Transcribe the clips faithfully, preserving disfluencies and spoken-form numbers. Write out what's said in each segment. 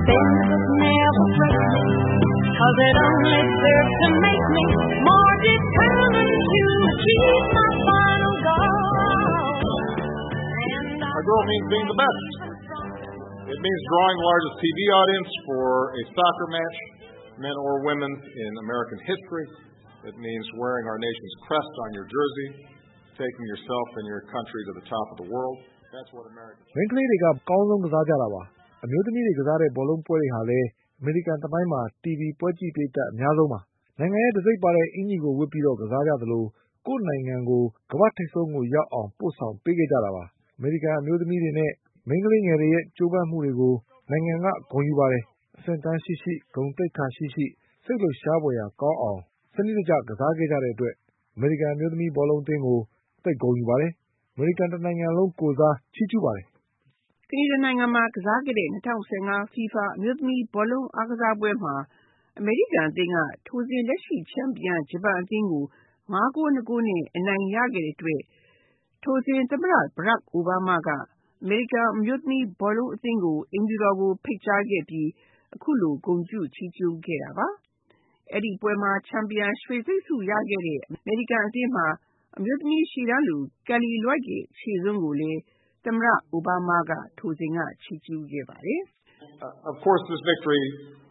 things that never break me, 'cause it only serves to make me more determined to achieve my final goal. A girl means being the best. It means drawing the largest T V audience for a soccer match, men or women, in American history. It means wearing our nation's crest on your jersey, taking yourself and your country to the top of the world. That's what America is. မင်းကလေးတွေကကောင်းဆုံးကစားကြတာပါအမျိုးသမီးတွေကစားတဲ့ဘောလုံးပွဲတွေဟာလည်းအမေရိကန်တိုင်းမှာ တီဗီ ပွဲကြည့်ပေးတဲ့အများဆုံးပါနိုင်ငံရဲ့တစိမ့်ပါတဲ့အင်ဂျီကိုဝတ်ပြီးတော့ကစားကြသလိုကိုယ့်နိုင်ငံကိုကမ္ဘာထိပ်ဆုံးကိုရောက်အောင်ပို့ဆောင်ပေးခဲ့ကြတာပါအမေရိကန်အမျိုးသမီးတွေနဲ့မိန်းကလေးငယ်တွေရဲ့ကြိုးပမ်းမှုတွေကိုနိုင်ငံကဂုဏ်ယူပါတယ်အဆင့်တန်းရှိရှိဂုဏ်သိက္ခာရှိရှိစိတ်လှုပ်ရှားဖွယ်ရာကောင်းအောင်စနစ်တကျကစားခဲ့ကြတဲ့အတွက်အမေရိကန်အမျိုးသမီးဘောလုံးအသင်းကိုသိဂုဏ်ယူပါတယ်အမေရိကန်တစ်နိုင်ငံလုံးကိုစားချီးကျူးပါတယ်ကနေဒါနိုင်ငံမှာကစားခဲ့တဲ့၂၀၁၅ FIFA အမျိုးသမီးဘောလုံးအားကစားပွဲမှာအမေရိကန်အသင်းကထိုစဉ်လက်ရှိချန်ပီယံဂျပန်အသင်းကို၅ဂိုး၂ဂိုးနဲ့အနိုင်ရခဲ့တဲ့အတွက်ထိုစဉ်သမ္မတ Barack Obama ကအမေရိကန်အမျိုးသမီးဘောလုံးအသင်းကိုအိမ်ဖြူတော်ကိုဖိတ်ကြားခဲ့ပြီးအခုလိုဂုဏ်ပြုချီးကျူးခဲ့တာပါအဲ့ဒီပွဲမှာချန်ပီယံရွှေဆိတ်ဆုရခဲ့တဲ့အမေရိကန်အသင်းမှာအမျိုးသမီးရှီတန်းလူ Kelly Loyd ရဲ့ခြေစွမ်းကိုလည်းသမ္မတအိုဘားမားကထိုစဉ်ကချီးကျူးခဲ့ပါတယ် Of course this victory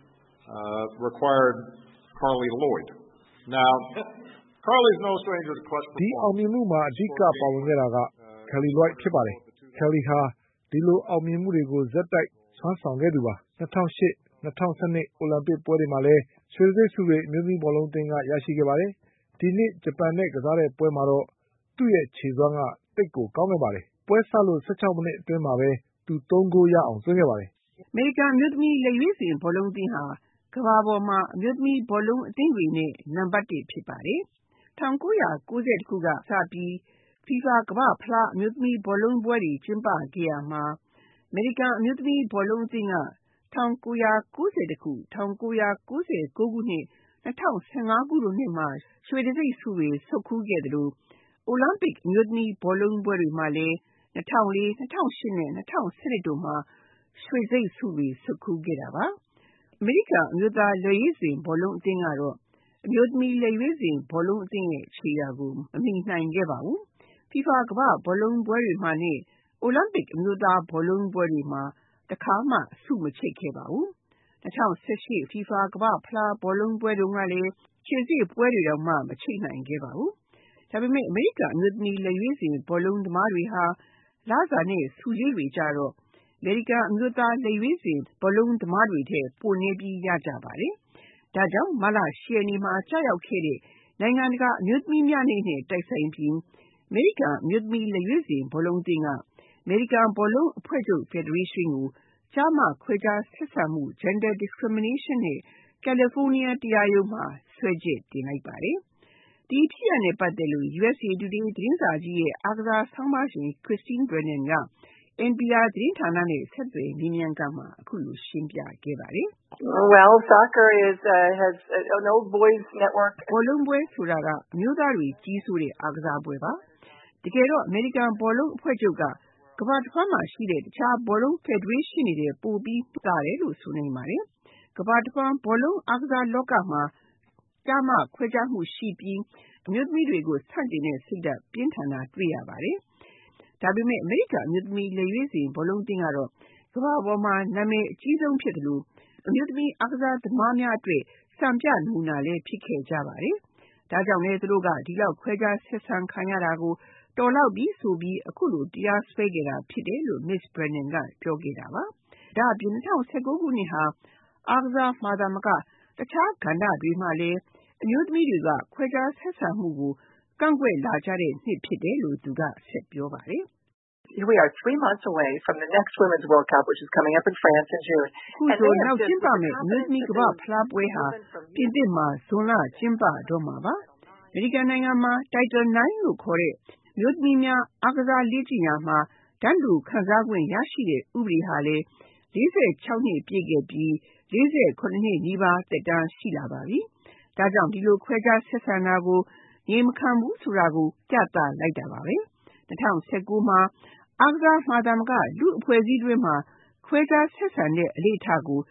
uh, required Carly Lloyd. Now Carly's no stranger to clutch performance. ဒီအောင်မြင်မှုမှာအဓိကပါဝင်ခဲ့တာက Kelly Lloyd ဖြစ်ပါတယ် Kelly ဟာဒီလိုအောင်မြင်မှုတွေကိုဇက်တိုက်ဆွမ်းဆောင်ခဲ့သူပါ၂၀၀၈ ၂၀၁၂အိုလံပစ်ပွဲတွေမှာလည်းရွှေဆိတ်ဆုတွေအမျိုးသမီးဘောလုံးအသင်းကရရှိခဲ့ပါတယ်ဒီနှစ်ဂျပန်နဲ့ကစားတဲ့ပွဲမှာတော့သူ့ရဲ့ခြေစွမ်းကတိတ်ကိုကောင်းခဲ့ပါတယ်ပွဲစလို့၁၆မိနစ်အတွင်းမှာပဲသူ၃ဂိုးရအောင်သွင်းခဲ့ပါတယ်အမေရိကန်အမျိုးသမီးလက်ရွေးစင်ဘောလုံးအသင်းဟာကမ္ဘာပေါ်မှာအမျိုးသမီးဘောလုံးအသင်းတွေနဲ့နံပါတ်တစ်ဖြစ်ပါတယ်၁၉၉၁ခုကစပြီး FIFA ကမ္ဘာ့ဖလားအမျိုးသမီးဘောလုံးပွဲတွေကျင်းပခဲ့ရမှာအမေရိကန်အမျိုးသမီးဘောလုံးအသင်းက၁၉၉၁ခု၁၉၉၉ခုနှစ်၂၀၁၅ခုတို့နှစ်မှာရွှေတံဆိပ်ဆုတွေဆွတ်ခူးခဲ့သလိုအိုလံပစ်အမျိုးသမီးဘောလုံးပွဲတွေမှာလည်း၂၀၀၄ ၂၀၀၈နဲ့၂၀၁၂တို့မှာရွှေတံဆိပ်ဆုတွေဆွတ်ခူးခဲ့တာပါအမေရိကန်အမျိုးသားလက်ရွေးစင်ဘောလုံးအသင်းကတော့အမျိုးသမီးလက်ရွေးစင်ဘောလုံးအသင်းရဲ့ခြေရာကိုမမီနိုင်ခဲ့ပါဘူး FIFA ကမ္ဘာ့ဘောလုံးပွဲတွေမှာနဲ့အိုလံပစ်အမျိုးသားဘောလုံးပွဲတွေမှာတခါမှဆုမချိတ်ခဲ့ပါဘူး၂၀၁၈ FIFA ကမ္ဘာ့ဖလားဘောလုံးပွဲတုန်းကလည်းခြေစစ်ပွဲတွေတော့မှမချိတ်နိုင်ခဲ့ပါဘူးဒါပေမဲ့အမေရိကန်အမျိုးသမီးလက်ရွေးစင်ဘောလုံးသမားတွေဟာလစာနဲ့ဆုကြေးတွေကြတော့အမေရိကန်အမျိုးသားလက်ရွေးစင်ဘောလုံးသမားတွေထက်ပိုနေပြီးရကြပါတယ်ဒါကြောင့်မတ်လ၈ရက်နေ့မှာကြာရောက်ခဲ့တဲ့နိုင်ငံတကာအမျိုးသမီးများနေ့နဲ့တိုက်ဆိုင်ပြီးအမေရိကန်အမျိုးသမီးလက်ရွေးစင်ဘောလုံးအသင်းကအမေရိကန်ဘောလုံးအဖွဲ့ချုပ်ဖက်ဒရေးရှင်းကိုကျားမခွဲခြားဆက်ဆံမှု Gender Discrimination နဲ့ကယ်လီဖိုးနီးယားတရားရုံးမှာစွဲချက်တင်လိုက်ပါတယ်ဒီဖြစ်ရပ်နဲ့ပတ်သက်လို့ U S A Today သတင်းစာကြီးရဲ့အားကစားဆောင်းပါးရှင် Christine Brennan က N P R သတင်းဌာနနဲ့ဆက်သွယ်မေးမြန်းခန်းမှာအခုလိုရှင်းပြခဲ့ပါတယ် Well, soccer is uh, has an old boys network. ဘောလုံးပွဲဆိုတာကအမျိုးသားတွေကြီးစိုးတဲ့အားကစားပွဲပါတကယ်တော့အမေရိကန်ဘောလုံးအဖွဲ့ချုပ်ကကမ္ဘာတစ်ဝှမ်းမှာရှိတဲ့တခြားဘောလုံးဖက်ဒရေးရှင်းတွေပိုပြီးတာတယ်လို့ဆိုနိုင်ပါတယ်ကမ္ဘာတစ်ဝှမ်းဘောလုံးအားကစားလောကမှာကျားမခွဲခြားမှုရှိပြီးအမျိုးသမီးတွေကိုဆန့်ကျင်တဲ့စိတ်ဓာတ်ပြင်းထန်တာတွေ့ရပါတယ်ဒါပေမဲ့အမေရိကန်အမျိုးသမီးလက်ရွေးစင်ဘောလုံးအသင်းကတော့ကမ္ဘာပေါ်မှာနာမည်အကြီးဆုံးဖြစ်တယ်လို့အမျိုးသမီးအားကစားသမားများအတွက်စံပြနမူနာလည်းဖြစ်ခဲ့ကြပါတယ်ဒါကြောင့်လည်းသူတို့ကဒီလောက်ခွဲခြားဆက်ဆံခံရတာကိုတော်လောက်ပြီးဆိုပြီးအခုလိုတရားစွဲခဲ့တာဖြစ်တယ်လို့ Miss Brennan ကပြောခဲ့တာပါဒါအပြင်၂၀၁၉ခုနှစ်ဟာအားကစားမှာသာမကတခြားကဏ္ဍတွေမှာလည်းအမျိုးသမီးတွေကခွဲခြားဆက်ဆံမှုကိုကန့်ကွက်လာကြတဲ့နှစ်ဖြစ်တယ်လို့သူကဆက်ပြောပါတယ် Here we are three months away from the next Women's World Cup, which is coming up in France in June. ခုဆိုနောက်ကျင်းပမယ့်အမျိုးသမီးကမ္ဘာဖလားပွဲဟာပြင်သစ်မှာဇွန်လကျင်းပတော့မှာပါအမေရိကန်နိုင်ငံမှာ Title နိုင်းလို့ခေါ်တဲ့မျိုးသမီးများအားကစားလေ့ကျင့်ရာမှာတန်းတူခံစား권ရရှိတဲ့ဥပဒေဟာလည်း၄၆နှစ်ပြည့်ခဲ့ပြီး၄၇နှစ်နီးပါးသက်တမ်းရှိလာပါပြီ။ဒါကြောင့်ဒီလိုခွဲခြားဆက်ဆံတာကိုငြိမ်မခံဘူးဆိုတာကိုပြသလိုက်တာပါပဲ။၂၀၁၉မှာအားကစားမှာသာမကလူအဖွဲ့အစည်းတွေမှာခွဲခြားဆက်ဆံတဲ့အလေ့အထကို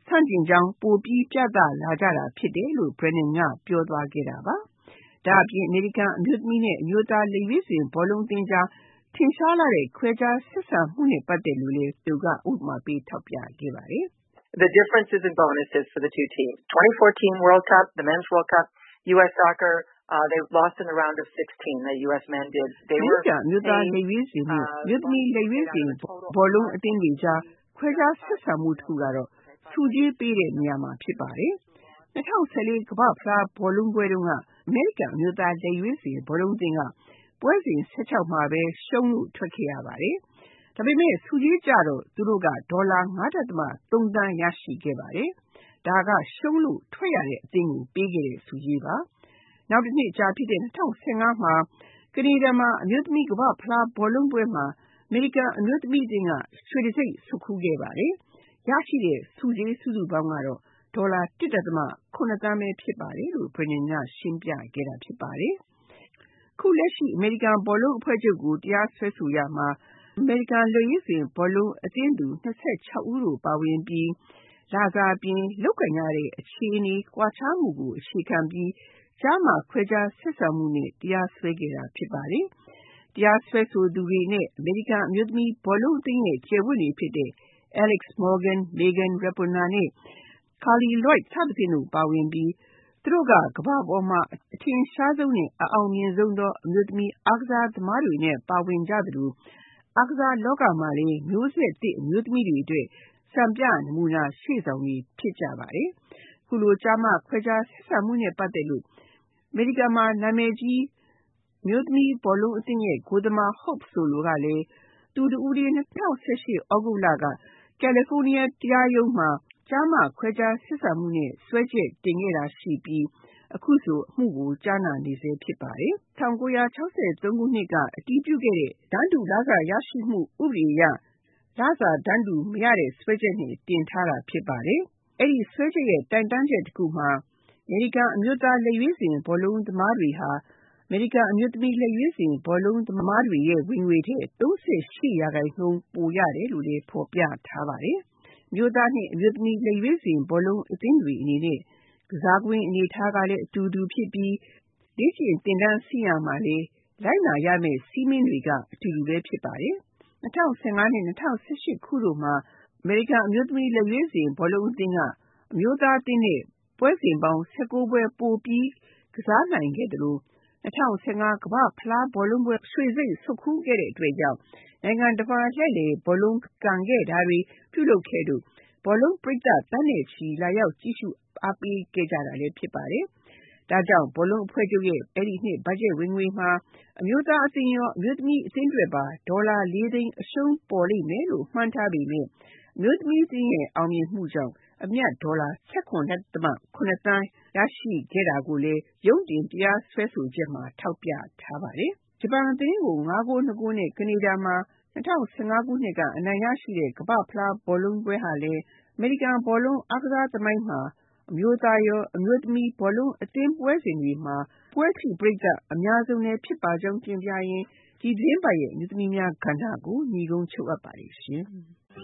ဆန့်ကျင်ကြောင်းပိုပြီးပြသလာကြတာဖြစ်တယ်လို့ Brennan ကပြောသွားခဲ့တာပါ။ဒါအပြင်အမေရိကန်အမျိုးသမီးနဲ့အမျိုးသားလက်ရွေးစင်ဘောလုံးအသင်းကြားထင်ရှားလာတဲ့ခွဲခြားဆက်ဆံမှုနဲ့ပတ်သက်လို့လည်းသူကဥပမာပေးထောက်ပြခဲ့ပါတယ်။ The differences in bonuses for the two teams. twenty fourteen World Cup, the Men's World Cup, U S Soccer, uh, they lost in the round of sixteen. The U S men did. They were မြို့သားလက်ရွေးစင်နဲ့မြို့သမီးလက်ရွေးစင်ဘောလုံးအသင်းတွေကြားခွဲခြားဆက်ဆံမှုတစ်ခုကတော့စုကြည်ပေးတဲ့နေရာမှာဖြစ်ပါတယ်။၂၀၁၄ကမ္ဘာ့ဖလားဘောလုံးပွဲတုန်းကအမေရိကန်အမျိုးသားလက်ရွေးစင်ဘောလုံးအသင်းကပွဲစဉ်၁၆မှာပဲရှုံးလို့ထွက်ခဲ့ရပါတယ်။ဒါပေမဲ့စုကြည်ကြတော့သူတို့ကဒေါ်လာ ၅.၃ သန်းရရှိခဲ့ပါတယ်။ဒါကရှုံးလို့ထွက်ရတဲ့အသင်းကိုပေးခဲ့တဲ့စုကြည်ပါ။နောက်တစ်နှစ်ကြာဖြစ်တဲ့၂၀၁၅မှာကနေဒါမှာအမျိုးသမီးကမ္ဘာ့ဖလားဘောလုံးပွဲမှာအမေရိကန်အမျိုးသမီးအသင်းကရွှေတံဆိပ်ဆွတ်ခူးခဲ့ပါတယ်။ရရှိတဲ့စုကြေးစုစုပေါင်းကတော့ဒေါ်လာ ၁.၇ သန်းပဲဖြစ်ပါတယ်လို့ Brennan ကရှင်းပြခဲ့တာဖြစ်ပါတယ်။ခုလက်ရှိအမေရိကန်ဘောလုံးအဖွဲ့ချုပ်ကိုတရားစွဲဆိုရမှာအမေရိကန်လက်ရွေးစင်ဘောလုံးအသင်းသူ၂၆ဦးတို့ပါဝင်ပြီးလစာပြင်လုပ်ကိုင်ရတဲ့အခြေအနေကွာခြားမှုကိုအခြေခံပြီးကြားမှာခွဲခြားဆက်ဆံမှုနဲ့တရားစွဲခဲ့တာဖြစ်ပါတယ်။တရားစွဲဆိုသူတွေနဲ့အမေရိကန်အမျိုးသမီးဘောလုံးအသင်းရဲ့ကျယ်ဝတ်တွေဖြစ်တဲ့ Alex Morgan, Megan Rapinoe နဲ့ Carli Lloyd စသဖြင့်တို့ပါဝင်ပြီးသူတို့ကကမ္ဘာပေါ်မှာအထင်ရှားဆုံးနဲ့အအောင်မြင်ဆုံးသောအမျိုးသမီးအားကစားသမားတွေနဲ့ပါဝင်ကြသလိုအားကစားလောကမှာလည်းမျိုးဆက်သစ်အမျိုးသမီးတွေအတွက်စံပြနမူနာရှေ့ဆောင်တွေဖြစ်ကြပါတယ်။ခုလိုကြားမှခွဲခြားဆက်ဆံမှုနဲ့ပတ်သက်လို့အမေရိကန်မှာနာမည်ကြီးမျိုးသမီးဘောလုံးအသင်းရဲ့ဂိုးသမား Hope Solo ကလည်းသူတဦးတည်း၂၀၁၈သြဂုတ်လကကယ်လီဖိုးနီးယားတရားရုံးမှာကြားမှခွဲခြားဆက်ဆံမှုနဲ့စွဲချက်တင်ခဲ့တာရှိပြီးအခုဆိုအမှုကိုကြားနာနေဆဲဖြစ်ပါတယ်။၁၉၆၃ခုနှစ်ကအတည်ပြုခဲ့တဲ့တန်းတူလစာရရှိမှုဥပဒေအရလစာတန်းတူမရတဲ့စွဲချက်နဲ့တင်ထားတာဖြစ်ပါတယ်။အဲဒီစွဲချက်ရဲ့တိုင်တန်းချက်တစ်ခုမှာအမေရိကန်အမျိုးသားလက်ရွေးစင်ဘောလုံးသမားတွေဟာအမေရိကန်အမျိုးသမီးလက်ရွေးစင်ဘောလုံးသမားတွေရဲ့ဝင်ငွေထက်၃၈ရာခိုင်နှုန်းပိုရတယ်လို့လည်းဖော်ပြထားပါတယ်။မျိုးသားနှင့်အမျိုးသမီးလက်ရွေးစင်ဘောလုံးအသင်းတွေအနေနဲ့ကစားကွင်းအနေထားကလည်းအတူတူဖြစ်ပြီးလေ့ကျင့်သင်တန်းဆင်းရမှာလည်းလိုက်နာရမယ့်စည်းမျဉ်းတွေကအတူတူပဲဖြစ်ပါတယ်။၂၀၁၅နဲ့၂၀၁၈ခုတို့မှာအမေရိကန်အမျိုးသမီးလက်ရွေးစင်ဘောလုံးအသင်းကအမျိုးသားအသင်းနဲ့ပွဲစဉ်ပေါင်း၁၉ပွဲပိုပြီးကစားနိုင်ခဲ့တယ်လို့၂၀၁၅ကမ္ဘာ့ဖလားဘောလုံးပွဲရွှေစိတ်ဆွတ်ခူးခဲ့တဲ့အတွက်ကြောင့်နိုင်ငံတကာလှည့်လည်ဘောလုံးကန်ခဲ့တာတွေပြုလုပ်ခဲ့လို့ဘောလုံးပရိသတ်တန်းနဲ့ချီလာရောက်ကြည့်ရှုအားပေးခဲ့ကြတာလည်းဖြစ်ပါတယ်။ဒါကြောင့်ဘောလုံးအဖွဲ့ချုပ်ရဲ့အဲ့ဒီနှစ်ဘတ်ဂျက်ဝင်ငွေမှာအမျိုးသားအသင်းရောအမျိုးသမီးအသင်းတွေပါဒေါ်လာ၄သိန်းအရှုံးပေါ်လိမ့်မယ်လို့မှန်းထားပေမဲ့အမျိုးသမီးအသင်းရဲ့အောင်မြင်မှုကြောင့်အမြတ်ဒေါ်လာ၁၇.၇ သန်းရရှိခဲ့တာကိုလည်းရုံးတင်တရားစွဲဆိုချက်မှာထောက်ပြထားပါတယ်။ဂျပန်အသင်းကို၅ဂိုး၂ဂိုးနဲ့ကနေဒါမှာ၂၀၁၅ခုနှစ်ကအနိုင်ရရှိတဲ့ကမ္ဘာ့ဖလားဘောလုံးပွဲဟာလည်းအမေရိကန်ဘောလုံးအားကစားသမိုင်းမှာအမျိုးသားရောအမျိုးသမီးဘောလုံးအသင်းပွဲစဉ်တွေမှာပွဲထိပရိသတ်အများဆုံးလည်းဖြစ်ပါကြောင်းတင်ပြရင်းဒီသတင်းပတ်ရဲ့အမျိုးသမီးများကဏ္ဍကိုညီကုန်းချုပ်အပ်ပါတယ်ရှင်။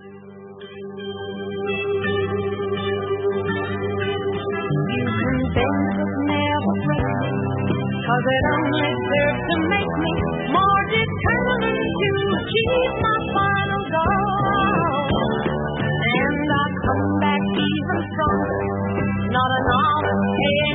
Cause it only serves to make me more determined to achieve my final goal. And I come back even stronger, not an honest